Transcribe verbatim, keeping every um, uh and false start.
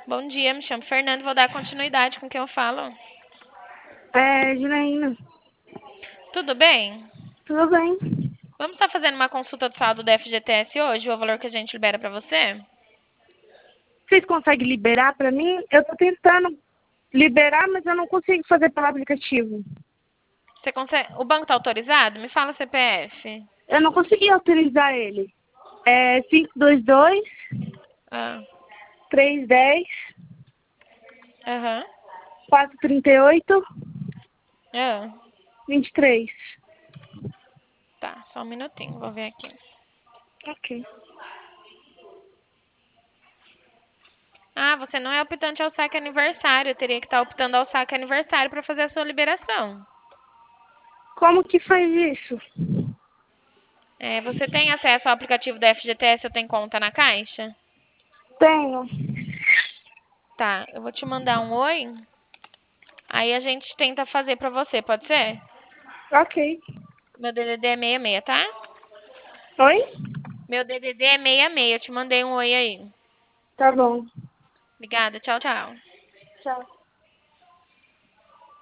Bom dia, me chamo Fernando, vou dar continuidade com quem eu falo. É, Janaína, Tudo bem? tudo bem? Vamos estar fazendo uma consulta do saldo do F G T S hoje, o valor que a gente libera pra você? Vocês conseguem liberar para mim? Eu tô tentando liberar, mas eu não consigo fazer pelo aplicativo. Você consegue... O banco tá autorizado? Me fala o C P F. Eu não consegui autorizar ele. É cinco dois dois, Ah, três um zero, aham. quatro três oito, Ah, dois três. tá, só um minutinho, vou ver aqui. Ok. Ah, você não é optante ao saque aniversário, teria que estar optando ao saque aniversário para fazer a sua liberação. Como que faz isso? É, você tem acesso ao aplicativo da F G T S ou tem conta na Caixa? Tenho. Tá, eu vou te mandar um oi, aí a gente tenta fazer pra você, pode ser? Ok. Meu D D D é sessenta e seis, tá? Oi? Meu D D D é sessenta e seis, eu te mandei um oi aí. Tá bom. Obrigada, tchau, tchau. Tchau.